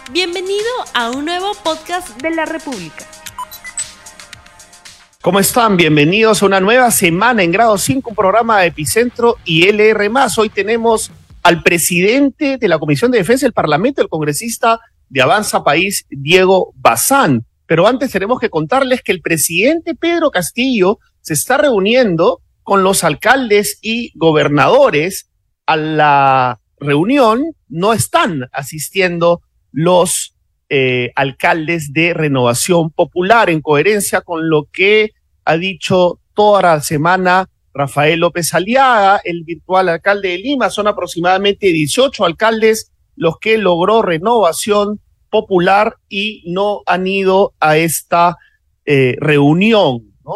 Bienvenido a un nuevo podcast de la República. ¿Cómo están? Bienvenidos a una nueva semana en Grado 5, un programa de Epicentro y LR+. Hoy tenemos al presidente de la Comisión de Defensa del Parlamento, el congresista de Avanza País, Diego Bazán. Pero antes tenemos que contarles que el presidente Pedro Castillo se está reuniendo con los alcaldes y gobernadores. A la reunión no están asistiendo los alcaldes de Renovación Popular, en coherencia con lo que ha dicho toda la semana Rafael López Aliaga, el virtual alcalde de Lima. Son aproximadamente 18 alcaldes los que logró Renovación Popular y no han ido a esta reunión, ¿no?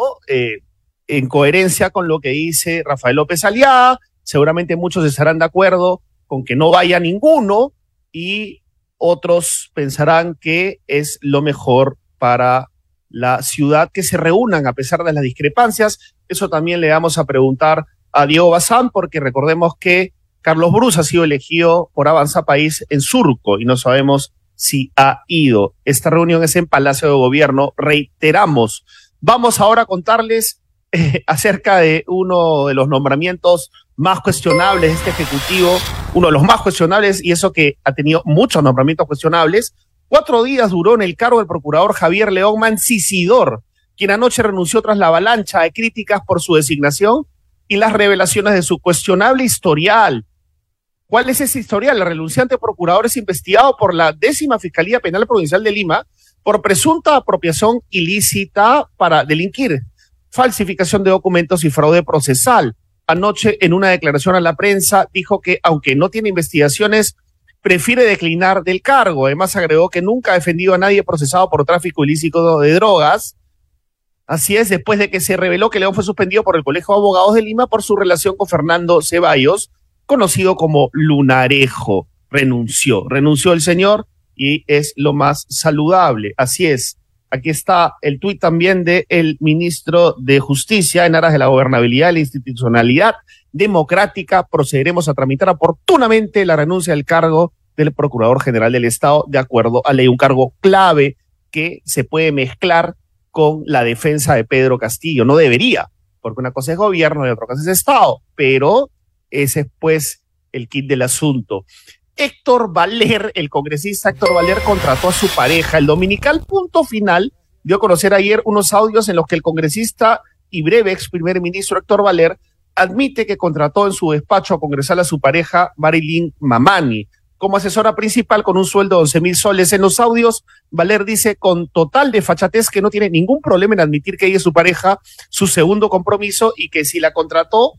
En coherencia con lo que dice Rafael López Aliaga, seguramente muchos estarán de acuerdo con que no vaya ninguno y otros pensarán que es lo mejor para la ciudad que se reúnan a pesar de las discrepancias. Eso también le vamos a preguntar a Diego Bazán, porque recordemos que Carlos Brus ha sido elegido por Avanza País en Surco y no sabemos si ha ido. Esta reunión es en Palacio de Gobierno, reiteramos. Vamos ahora a contarles acerca de uno de los nombramientos más cuestionables de este Ejecutivo, uno de los más cuestionables, y eso que ha tenido muchos nombramientos cuestionables. 4 días duró en el cargo el procurador Javier León Mancisidor, quien anoche renunció tras la avalancha de críticas por su designación y las revelaciones de su cuestionable historial. ¿Cuál es ese historial? El renunciante procurador es investigado por la 10ª Fiscalía Penal Provincial de Lima por presunta apropiación ilícita para delinquir, falsificación de documentos y fraude procesal. Anoche, en una declaración a la prensa, dijo que, aunque no tiene investigaciones, prefiere declinar del cargo. Además, agregó que nunca ha defendido a nadie procesado por tráfico ilícito de drogas. Así es, después de que se reveló que León fue suspendido por el Colegio de Abogados de Lima por su relación con Fernando Ceballos, conocido como Lunarejo. Renunció el señor y es lo más saludable. Así es. Aquí está el tuit también del ministro de Justicia: en aras de la gobernabilidad y la institucionalidad democrática, procederemos a tramitar oportunamente la renuncia del cargo del Procurador General del Estado de acuerdo a ley. Un cargo clave que se puede mezclar con la defensa de Pedro Castillo. No debería, porque una cosa es gobierno y otra cosa es Estado, pero ese es pues el kit del asunto. Héctor Valer, el congresista Héctor Valer, contrató a su pareja. El dominical Punto Final dio a conocer ayer unos audios en los que el congresista y breve ex primer ministro Héctor Valer admite que contrató en su despacho congresal a su pareja Marilyn Mamani como asesora principal con un sueldo de 11,000 soles. En los audios, Valer dice con total desfachatez que no tiene ningún problema en admitir que ella es su pareja, su segundo compromiso, y que sí la contrató,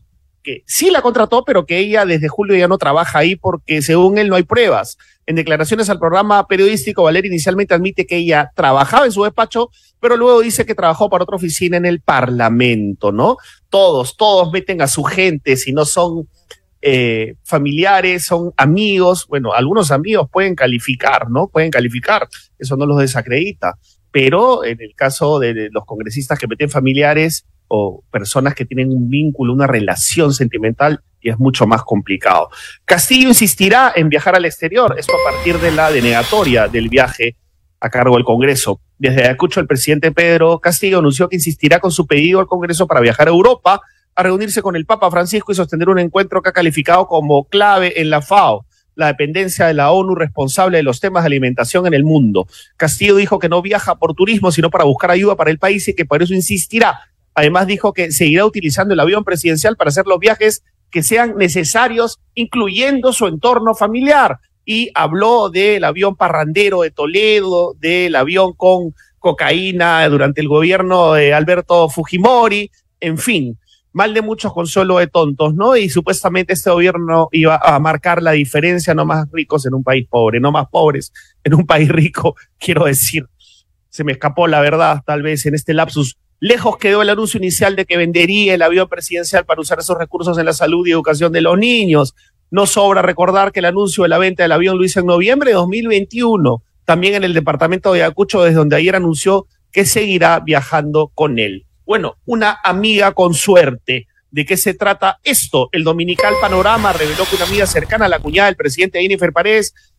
pero que ella desde julio ya no trabaja ahí porque según él no hay pruebas. En declaraciones al programa periodístico, Valer inicialmente admite que ella trabajaba en su despacho, pero luego dice que trabajó para otra oficina en el Parlamento, ¿no? Todos meten a su gente, si no son familiares, son amigos. Bueno, algunos amigos pueden calificar, ¿no? Eso no los desacredita. Pero en el caso de los congresistas que meten familiares o personas que tienen un vínculo, una relación sentimental, y es mucho más complicado. Castillo insistirá en viajar al exterior, esto a partir de la denegatoria del viaje a cargo del Congreso. Desde Ayacucho, el presidente Pedro Castillo anunció que insistirá con su pedido al Congreso para viajar a Europa, a reunirse con el Papa Francisco y sostener un encuentro que ha calificado como clave en la FAO, la dependencia de la ONU responsable de los temas de alimentación en el mundo. Castillo dijo que no viaja por turismo, sino para buscar ayuda para el país y que por eso insistirá. Además dijo que seguirá utilizando el avión presidencial para hacer los viajes que sean necesarios, incluyendo su entorno familiar. Y habló del avión parrandero de Toledo, del avión con cocaína durante el gobierno de Alberto Fujimori, en fin, mal de muchos, consuelo de tontos, ¿no? Y supuestamente este gobierno iba a marcar la diferencia, no más ricos en un país pobre, no más pobres en un país rico, quiero decir. Se me escapó la verdad, tal vez en este lapsus. Lejos quedó el anuncio inicial de que vendería el avión presidencial para usar esos recursos en la salud y educación de los niños. No sobra recordar que el anuncio de la venta del avión lo hizo en noviembre de 2021, también en el departamento de Ayacucho, desde donde ayer anunció que seguirá viajando con él. Bueno, una amiga con suerte. ¿De qué se trata esto? El dominical Panorama reveló que una amiga cercana a la cuñada del presidente Jennifer Paredes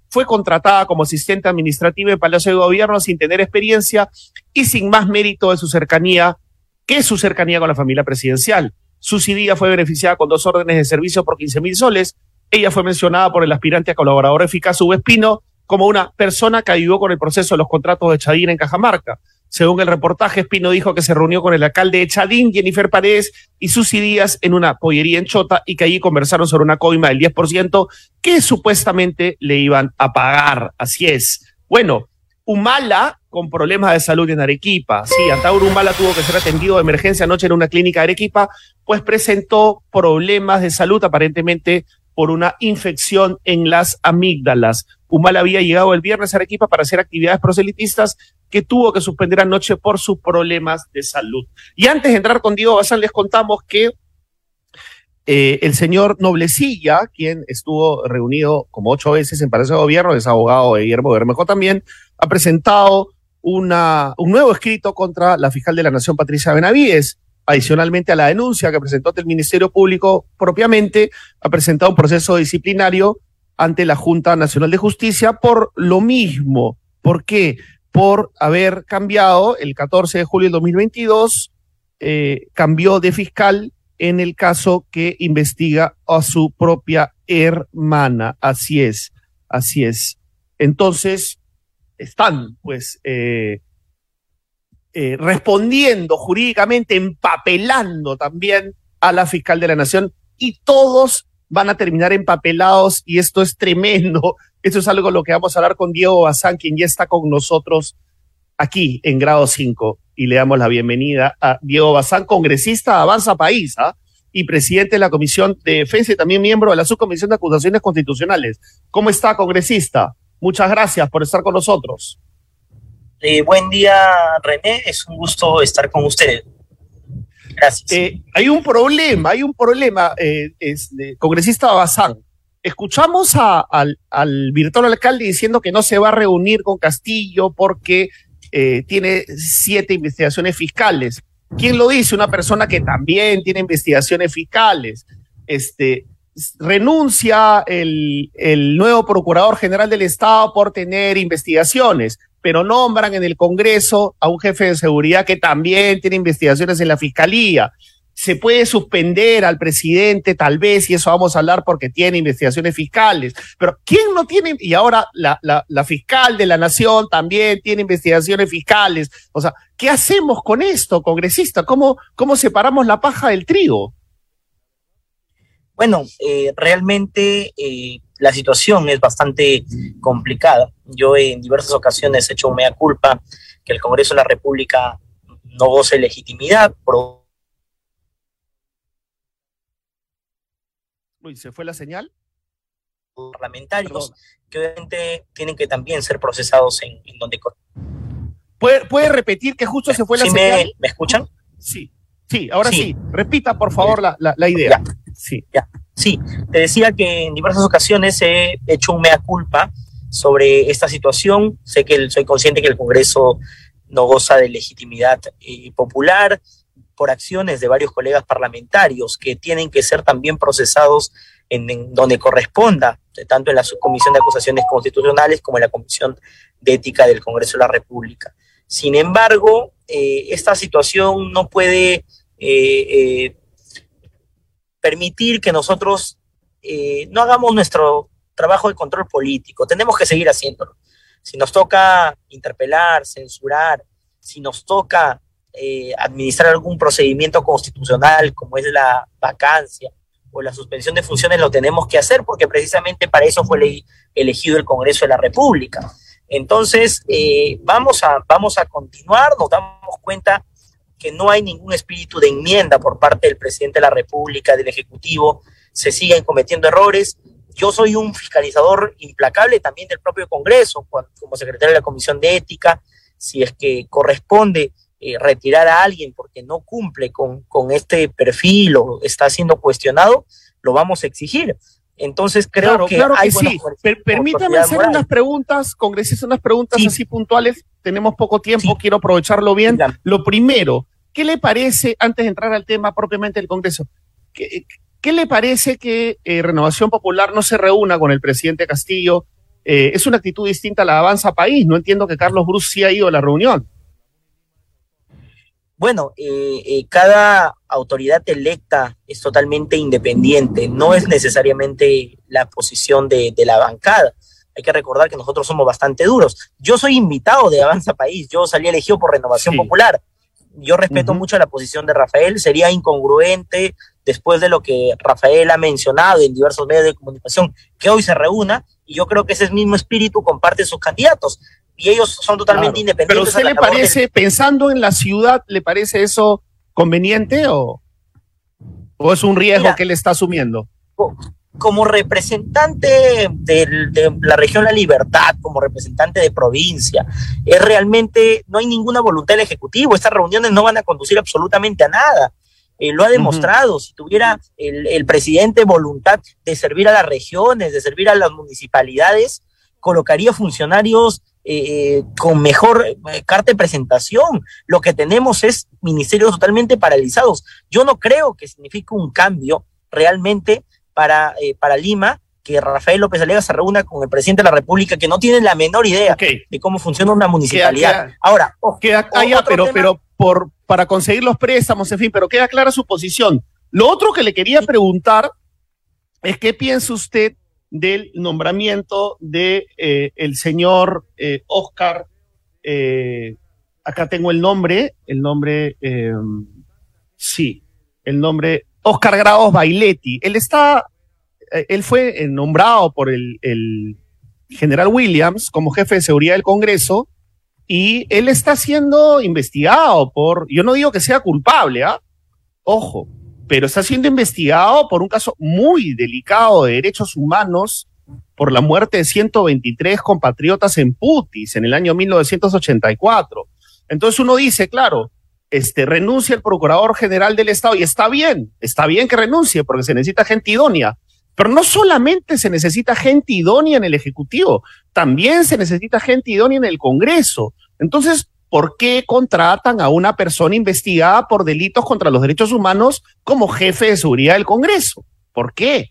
fue contratada como asistente administrativa en Palacio de Gobierno sin tener experiencia y sin más mérito de su cercanía con la familia presidencial. Susy Díaz fue beneficiada con 2 órdenes de servicio por 15.000 soles. Ella fue mencionada por el aspirante a colaborador eficaz Hugo Espino como una persona que ayudó con el proceso de los contratos de Chadín en Cajamarca. Según el reportaje, Espino dijo que se reunió con el alcalde de Chadín, Jennifer Paredes, y Susy Díaz en una pollería en Chota y que allí conversaron sobre una coima del 10% que supuestamente le iban a pagar. Así es. Bueno, Humala con problemas de salud en Arequipa. Sí, Antauro Humala tuvo que ser atendido de emergencia anoche en una clínica de Arequipa, pues presentó problemas de salud aparentemente por una infección en las amígdalas. Humala había llegado el viernes a Arequipa para hacer actividades proselitistas que tuvo que suspender anoche por sus problemas de salud. Y antes de entrar con Diego Bazán, les contamos que el señor Noblecilla, quien estuvo reunido como 8 veces en Palacio de Gobierno, es abogado de Guillermo Bermejo también, ha presentado un nuevo escrito contra la fiscal de la Nación, Patricia Benavides. Adicionalmente a la denuncia que presentó ante el Ministerio Público propiamente, ha presentado un proceso disciplinario ante la Junta Nacional de Justicia por lo mismo. ¿Por qué? Por haber cambiado el 14 de julio del 2022, cambió de fiscal en el caso que investiga a su propia hermana. Así es, así es. Entonces, están pues respondiendo jurídicamente, empapelando también a la fiscal de la Nación, y todos van a terminar empapelados, y esto es tremendo. Esto es algo lo que vamos a hablar con Diego Bazán, quien ya está con nosotros aquí en Grado 5, y le damos la bienvenida a Diego Bazán, congresista de Avanza País, y presidente de la Comisión de Defensa y también miembro de la Subcomisión de Acusaciones Constitucionales. ¿Cómo está, congresista? Muchas gracias por estar con nosotros. Buen día, René. Es un gusto estar con ustedes. Gracias. Hay un problema, congresista Bazán. Escuchamos al virtual alcalde diciendo que no se va a reunir con Castillo porque tiene 7 investigaciones fiscales. ¿Quién lo dice? Una persona que también tiene investigaciones fiscales. Renuncia el nuevo Procurador General del Estado por tener investigaciones, pero nombran en el Congreso a un jefe de seguridad que también tiene investigaciones en la Fiscalía. Se puede suspender al presidente, tal vez, y eso vamos a hablar porque tiene investigaciones fiscales. Pero ¿quién no tiene? Y ahora la fiscal de la Nación también tiene investigaciones fiscales. O sea, ¿qué hacemos con esto, congresista? ¿Cómo separamos la paja del trigo? Bueno, realmente la situación es bastante complicada. Yo en diversas ocasiones he hecho un mea culpa que el Congreso de la República no goce legitimidad por... Uy, ¿se fue la señal? Parlamentarios, que obviamente tienen que también ser procesados en donde... ¿Puede repetir que justo se fue la señal? ¿Me escuchan? Sí, ahora sí. Repita, por favor, la idea. Sí, te decía que en diversas ocasiones he hecho un mea culpa sobre esta situación. Soy consciente que el Congreso no goza de legitimidad popular por acciones de varios colegas parlamentarios que tienen que ser también procesados en donde corresponda, tanto en la Subcomisión de Acusaciones Constitucionales como en la Comisión de Ética del Congreso de la República. Sin embargo, esta situación no puede permitir que nosotros no hagamos nuestro trabajo de control político. Tenemos que seguir haciéndolo. Si nos toca interpelar, censurar, si nos toca administrar algún procedimiento constitucional como es la vacancia o la suspensión de funciones, lo tenemos que hacer porque precisamente para eso fue elegido el Congreso de la República. Entonces, vamos a continuar. Nos damos cuenta que no hay ningún espíritu de enmienda por parte del presidente de la República, del Ejecutivo. Se siguen cometiendo errores. Yo soy un fiscalizador implacable también del propio Congreso, como secretario de la Comisión de Ética. Si es que corresponde retirar a alguien porque no cumple con este perfil o está siendo cuestionado, lo vamos a exigir. Entonces creo que hay sí. Permítame hacer unas preguntas, congresista, unas preguntas así puntuales. Tenemos poco tiempo, quiero aprovecharlo bien. Lo primero, ¿qué le parece, antes de entrar al tema propiamente del Congreso, qué le parece que Renovación Popular no se reúna con el presidente Castillo es una actitud distinta a la de Avanza País. No entiendo que Carlos Brus sí ha ido a la reunión. Bueno, cada autoridad electa es totalmente independiente, no es necesariamente la posición de la bancada. Hay que recordar que nosotros somos bastante duros. Yo soy invitado de Avanza País, yo salí elegido por Renovación Popular. Yo respeto mucho la posición de Rafael, sería incongruente después de lo que Rafael ha mencionado en diversos medios de comunicación, que hoy se reúna, y yo creo que ese mismo espíritu comparte sus candidatos. Y ellos son totalmente independientes. ¿Pero a usted le parece, pensando en la ciudad, le parece eso conveniente o es un riesgo que él está asumiendo? Como representante de la región La Libertad, como representante de provincia, realmente no hay ninguna voluntad del Ejecutivo. Estas reuniones no van a conducir absolutamente a nada. Lo ha demostrado. Si tuviera el presidente voluntad de servir a las regiones, de servir a las municipalidades, colocaría funcionarios con mejor carta de presentación. Lo que tenemos es ministerios totalmente paralizados. Yo no creo que signifique un cambio realmente para Lima que Rafael López Aliaga se reúna con el presidente de la República, que no tiene la menor idea de cómo funciona una municipalidad. Ahora, pero para conseguir los préstamos, en fin, pero queda clara su posición. Lo otro que le quería preguntar es qué piensa usted del nombramiento de el señor Oscar, acá tengo el nombre, Oscar Grados Bailetti. Él fue nombrado por el general Williams como jefe de seguridad del Congreso y él está siendo investigado yo no digo que sea culpable, ojo, pero está siendo investigado por un caso muy delicado de derechos humanos por la muerte de 123 compatriotas en Putis en el año 1984. Entonces uno dice, claro, renuncia el Procurador General del Estado y está bien que renuncie porque se necesita gente idónea, pero no solamente se necesita gente idónea en el Ejecutivo, también se necesita gente idónea en el Congreso. Entonces, ¿por qué contratan a una persona investigada por delitos contra los derechos humanos como jefe de seguridad del Congreso? ¿Por qué?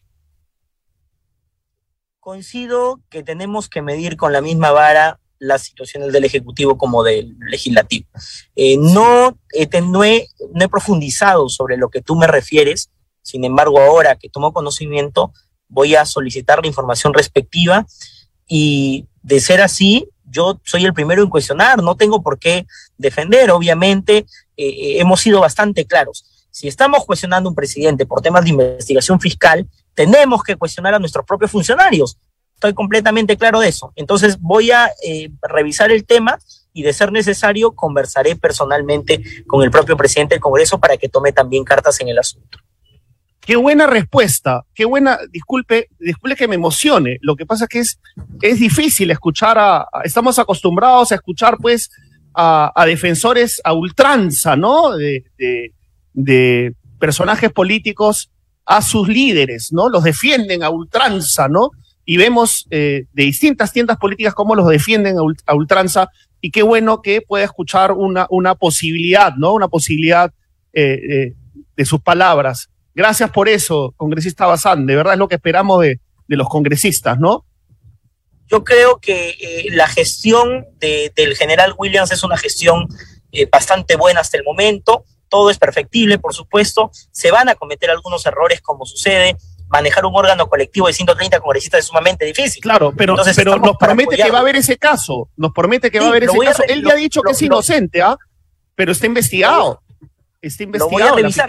Coincido que tenemos que medir con la misma vara las situaciones del Ejecutivo como del Legislativo. No he profundizado sobre lo que tú me refieres, sin embargo, ahora que tomo conocimiento, voy a solicitar la información respectiva y, de ser así, yo soy el primero en cuestionar, no tengo por qué defender. Obviamente, hemos sido bastante claros. Si estamos cuestionando a un presidente por temas de investigación fiscal, tenemos que cuestionar a nuestros propios funcionarios. Estoy completamente claro de eso. Entonces voy a revisar el tema y, de ser necesario, conversaré personalmente con el propio presidente del Congreso para que tome también cartas en el asunto. Qué buena respuesta, qué buena, disculpe que me emocione. Lo que pasa es que es difícil escuchar estamos acostumbrados a escuchar pues a defensores a ultranza, ¿no? De personajes políticos a sus líderes, ¿no? Los defienden a ultranza, ¿no? Y vemos de distintas tiendas políticas cómo los defienden a ultranza, y qué bueno que pueda escuchar una posibilidad, ¿no? Una posibilidad de sus palabras. Gracias por eso, congresista Bazán, de verdad es lo que esperamos de los congresistas, ¿no? Yo creo que la gestión del general Williams es una gestión bastante buena hasta el momento. Todo es perfectible, por supuesto. Se van a cometer algunos errores, como sucede. Manejar un órgano colectivo de 130 congresistas es sumamente difícil. Claro, pero nos promete que va a haber ese caso. Nos promete que va a haber ese caso. Él ya ha dicho que es inocente, pero está investigado. Lo voy a revisar.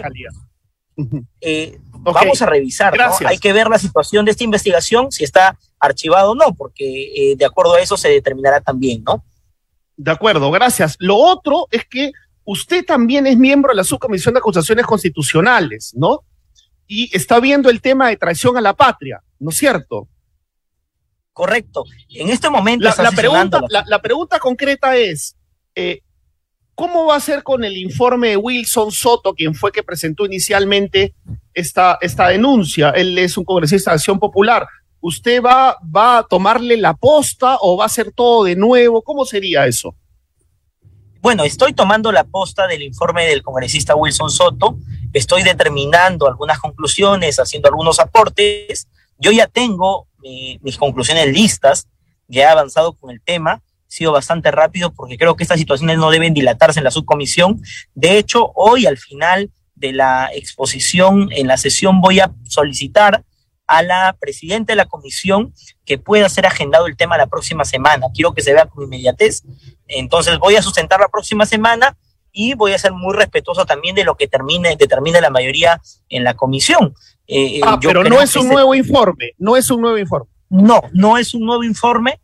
Vamos a revisar, ¿no? Hay que ver la situación de esta investigación, si está archivado o no, porque de acuerdo a eso se determinará también, ¿no? De acuerdo, gracias. Lo otro es que usted también es miembro de la Subcomisión de Acusaciones Constitucionales, ¿no? Y está viendo el tema de traición a la patria, ¿no es cierto? Correcto. En este momento la pregunta concreta es, ¿cómo va a ser con el informe de Wilson Soto, quien fue que presentó inicialmente esta denuncia? Él es un congresista de Acción Popular. ¿Usted va a tomarle la posta o va a hacer todo de nuevo? ¿Cómo sería eso? Bueno, estoy tomando la posta del informe del congresista Wilson Soto, estoy determinando algunas conclusiones, haciendo algunos aportes. Yo ya tengo mis conclusiones listas. ya he avanzado con el tema, he sido bastante rápido porque creo que estas situaciones no deben dilatarse en la subcomisión. De hecho, hoy al final de la exposición en la sesión voy a solicitar a la presidenta de la comisión que pueda ser agendado el tema la próxima semana. Quiero que se vea con inmediatez. Entonces voy a sustentar la próxima semana y voy a ser muy respetuoso también de lo que determine la mayoría en la comisión. Pero no es un nuevo informe, no es un nuevo informe. No es un nuevo informe.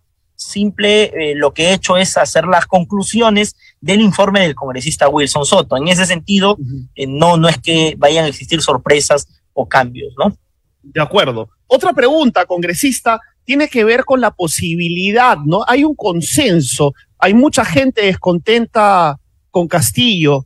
Lo que he hecho es hacer las conclusiones del informe del congresista Wilson Soto. En ese sentido, no es que vayan a existir sorpresas o cambios, ¿no? De acuerdo. Otra pregunta, congresista, tiene que ver con la posibilidad, ¿no? Hay un consenso, hay mucha gente descontenta con Castillo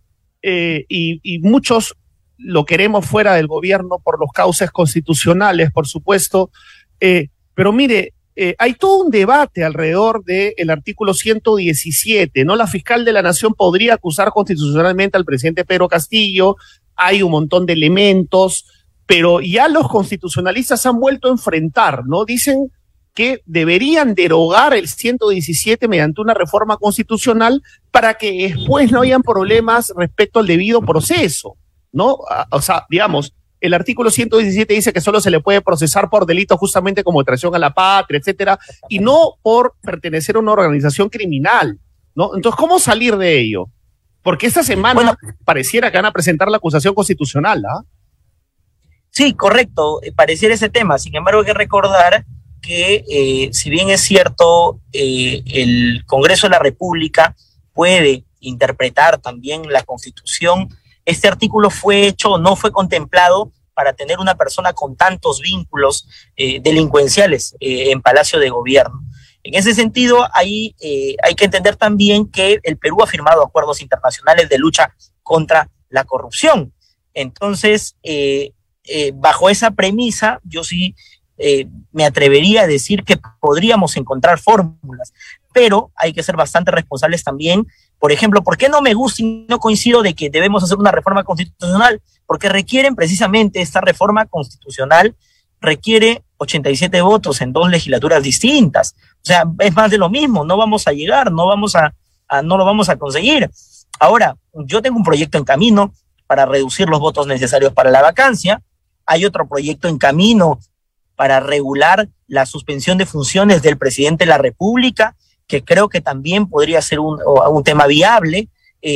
y muchos lo queremos fuera del gobierno por los cauces constitucionales, por supuesto, pero mire, hay todo un debate alrededor del artículo 117, ¿no? La fiscal de la Nación podría acusar constitucionalmente al presidente Pedro Castillo, hay un montón de elementos, pero ya los constitucionalistas han vuelto a enfrentar, ¿no? Dicen que deberían derogar el 117 mediante una reforma constitucional para que después no hayan problemas respecto al debido proceso, ¿no? O sea, digamos, el artículo 117 dice que solo se le puede procesar por delitos justamente como traición a la patria, etcétera, y no por pertenecer a una organización criminal, ¿no? Entonces, ¿cómo salir de ello? Porque esta semana pareciera que van a presentar la acusación constitucional, ¿ah? Sí, correcto, pareciera ese tema. Sin embargo, hay que recordar que si bien es cierto, el Congreso de la República puede interpretar también la Constitución, este artículo no fue contemplado para tener una persona con tantos vínculos delincuenciales en Palacio de Gobierno. En ese sentido, hay que entender también que el Perú ha firmado acuerdos internacionales de lucha contra la corrupción. Entonces, bajo esa premisa, yo sí me atrevería a decir que podríamos encontrar fórmulas, pero hay que ser bastante responsables también. Por ejemplo, ¿por qué no me gusta y no coincido de que debemos hacer una reforma constitucional? Porque requieren precisamente esta reforma constitucional, requiere 87 votos en 2 legislaturas distintas. O sea, es más de lo mismo, no vamos a llegar, no lo vamos a conseguir. Ahora, yo tengo un proyecto en camino para reducir los votos necesarios para la vacancia, hay otro proyecto en camino para regular la suspensión de funciones del presidente de la República, que creo que también podría ser un tema viable,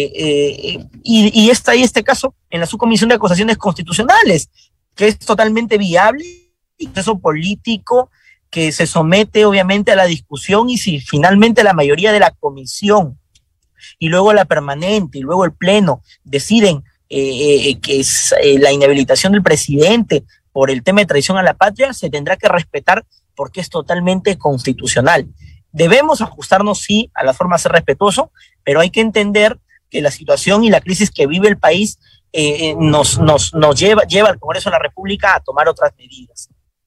y está ahí este caso en la subcomisión de acusaciones constitucionales, que es totalmente viable, y un proceso político que se somete obviamente a la discusión, y si finalmente la mayoría de la comisión, y luego la permanente, y luego el pleno, deciden que es la inhabilitación del presidente por el tema de traición a la patria, se tendrá que respetar porque es totalmente constitucional. Debemos ajustarnos, sí, a la forma de ser respetuoso, pero hay que entender que la situación y la crisis que vive el país nos lleva al Congreso de la República a tomar otras medidas.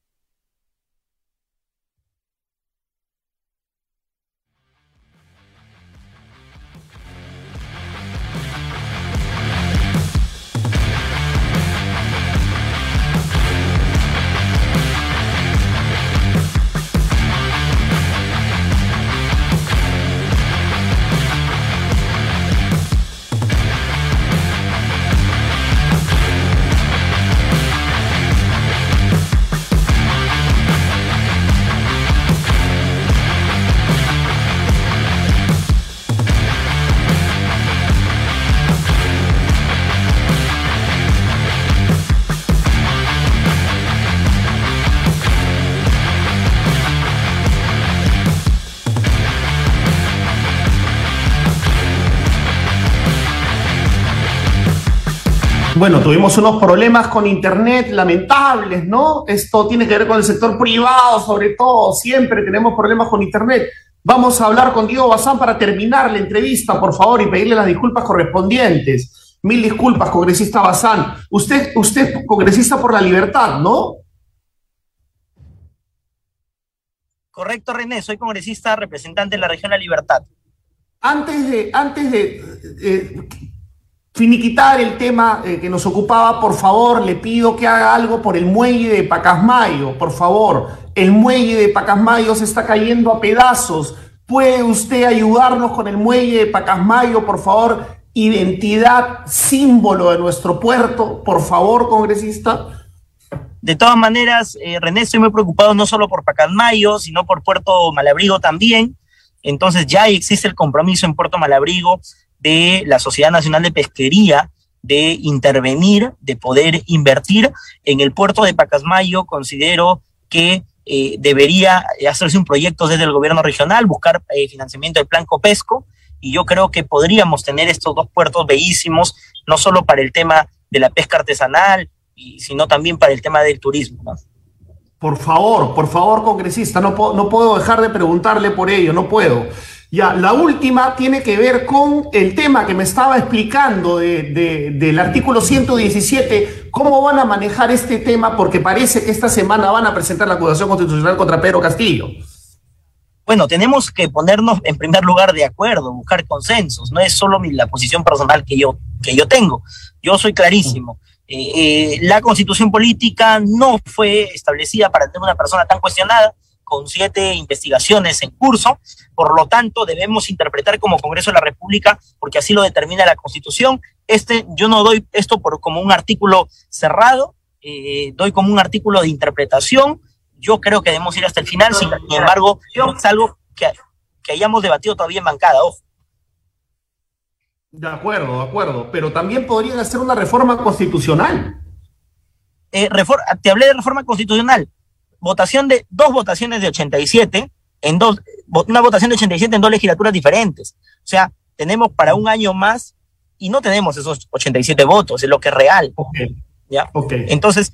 Bueno, tuvimos unos problemas con internet lamentables, ¿no? Esto tiene que ver con el sector privado, sobre todo, siempre tenemos problemas con internet. Vamos a hablar con Diego Bazán para terminar la entrevista, por favor, y pedirle las disculpas correspondientes. Mil disculpas, congresista Bazán. Usted es congresista por la libertad, ¿no? Correcto, René, soy congresista representante de la región La Libertad. finiquitar el tema que nos ocupaba, por favor, le pido que haga algo por el muelle de Pacasmayo, por favor. El muelle de Pacasmayo se está cayendo a pedazos. ¿Puede usted ayudarnos con el muelle de Pacasmayo, por favor? Identidad, símbolo de nuestro puerto, por favor, congresista. De todas maneras, René, estoy muy preocupado no solo por Pacasmayo, sino por Puerto Malabrigo también. Entonces ya existe el compromiso en Puerto Malabrigo de la Sociedad Nacional de Pesquería de intervenir, de poder invertir en el puerto de Pacasmayo. Considero que debería hacerse un proyecto desde el gobierno regional, buscar financiamiento del Plan Copesco, y yo creo que podríamos tener estos dos puertos bellísimos, no solo para el tema de la pesca artesanal, sino también para el tema del turismo, ¿no? Por favor, congresista, no puedo dejar de preguntarle por ello, no puedo. Ya, la última tiene que ver con el tema que me estaba explicando del artículo 117, cómo van a manejar este tema, porque parece que esta semana van a presentar la acusación constitucional contra Pedro Castillo. Bueno, tenemos que ponernos en primer lugar de acuerdo, buscar consensos, no es solo la posición personal que yo tengo, yo soy clarísimo. La constitución política no fue establecida para tener una persona tan cuestionada, con 7 investigaciones en curso, por lo tanto debemos interpretar como Congreso de la República, porque así lo determina la Constitución. Yo no doy esto como un artículo cerrado, doy como un artículo de interpretación. Yo creo que debemos ir hasta el final, sin embargo, es algo que hayamos debatido todavía en bancada, ojo. De acuerdo, pero también podrían hacer una reforma constitucional. Te hablé de reforma constitucional. Dos votaciones de 87, una votación de 87 en 2 legislaturas diferentes. O sea, tenemos para un año más y no tenemos esos 87 votos, es lo que es real. Okay. ¿Ya? Okay. Entonces,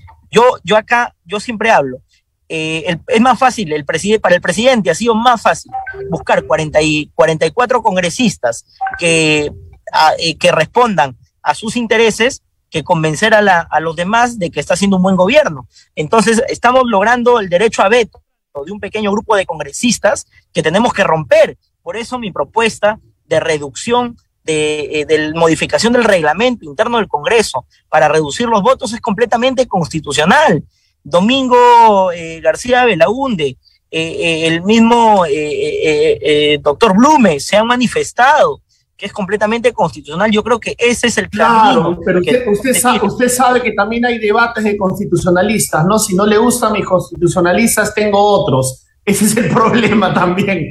yo siempre hablo. Es más fácil, para el presidente ha sido más fácil buscar 44 congresistas que respondan a sus intereses que convencer a los demás de que está haciendo un buen gobierno. Entonces, estamos logrando el derecho a veto de un pequeño grupo de congresistas que tenemos que romper. Por eso mi propuesta de reducción, de modificación del reglamento interno del Congreso para reducir los votos es completamente constitucional. Domingo García Belaúnde, el mismo doctor Blume se han manifestado que es completamente constitucional. Yo creo que ese es el camino. Claro, pero usted sabe que también hay debates de constitucionalistas, ¿no? Si no le gustan mis constitucionalistas, tengo otros. Ese es el problema también.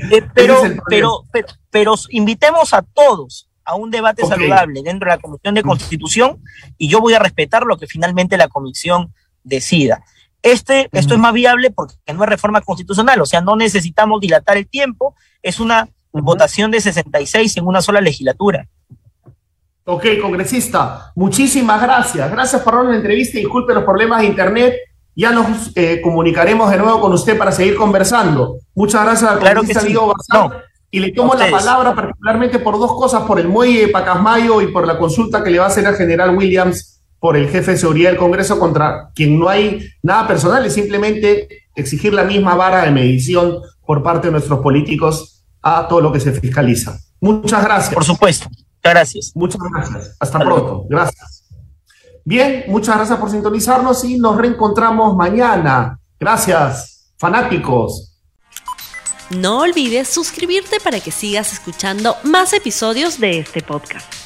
Pero invitemos a todos a un debate saludable dentro de la Comisión de Constitución, y yo voy a respetar lo que finalmente la Comisión decida. Esto es más viable porque no es reforma constitucional, o sea, no necesitamos dilatar el tiempo, es una votación de 66 en una sola legislatura. Ok, congresista, muchísimas gracias. Gracias por la entrevista y disculpe los problemas de internet. Ya nos comunicaremos de nuevo con usted para seguir conversando. Muchas gracias al congresista Diego Bazán. Y le tomo la palabra particularmente por 2 cosas, por el muelle de Pacasmayo y por la consulta que le va a hacer al general Williams por el jefe de seguridad del Congreso, contra quien no hay nada personal, es simplemente exigir la misma vara de medición por parte de nuestros políticos a todo lo que se fiscaliza. Muchas gracias. Por supuesto. Muchas gracias. Muchas gracias. Hasta pronto. Gracias. Bien, muchas gracias por sintonizarnos y nos reencontramos mañana. Gracias, fanáticos. No olvides suscribirte para que sigas escuchando más episodios de este podcast.